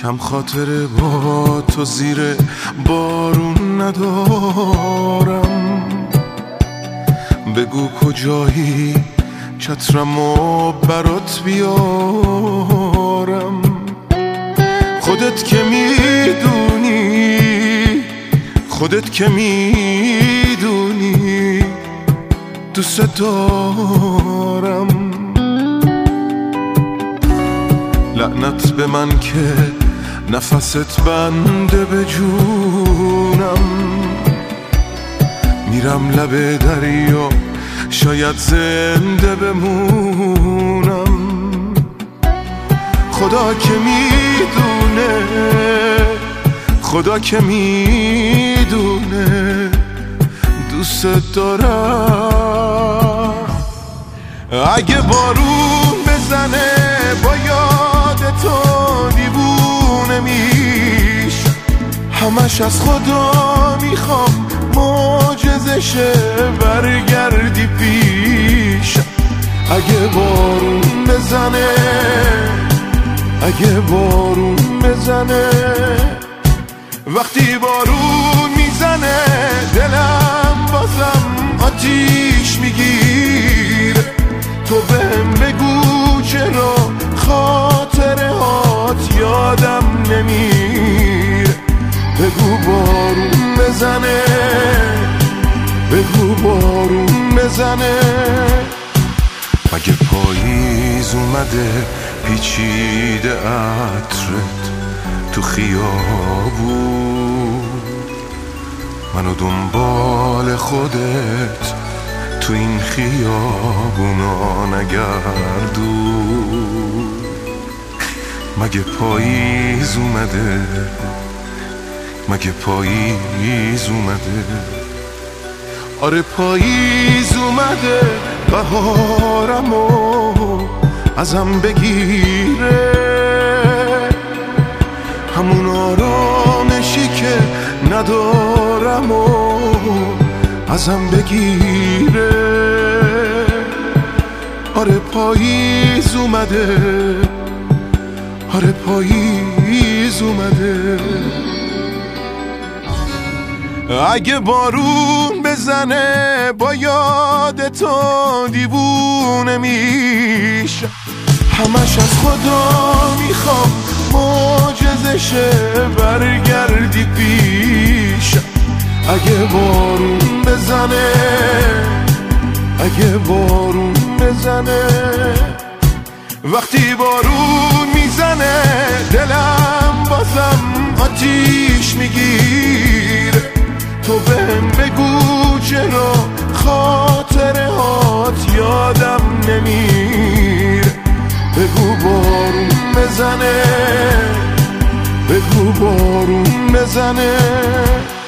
کم خاطره با تو زیر بارون ندارم. بگو کجایی چترمو برات بیارم. خودت که میدونی دوست دارم. لعنت به من که نفست بنده به جونم. میرم لب دریا شاید زنده بمونم. خدا که میدونه دوست دارم. اگه بارون بزنه با یاد تو دیوونه میشم. همش از خدا میخوام معجزه شه برگردی پیشم. اگه بارون بزنه وقتی بارون میزنه دلم بازم آتیش میگیره. تو بهم بگو چرا خاطره هات یادم نمیره. بگو بارون بزنه. اگه پاییز اومده پیچیده عطرت تو خیابون، منو دنبال خودت تو این خیابونا نگردون. مگه پاییز اومده؟ آره پاییز اومده بهارمو ازم بگیره. همون آرامشی که ندارم و ازم بگیره. آره پاییز اومده. اگه بارون بزنه با یاد تو دیوونه میشم. همش از خدا میخوام معجزه شه برگردی پیشم. اگه بارون بزنه وقتی بارون میزنه دلم بازم آتیش میگیره. تو بهم بگو چرا خاطره هات یادم نمیره. بگو بارون بزنه.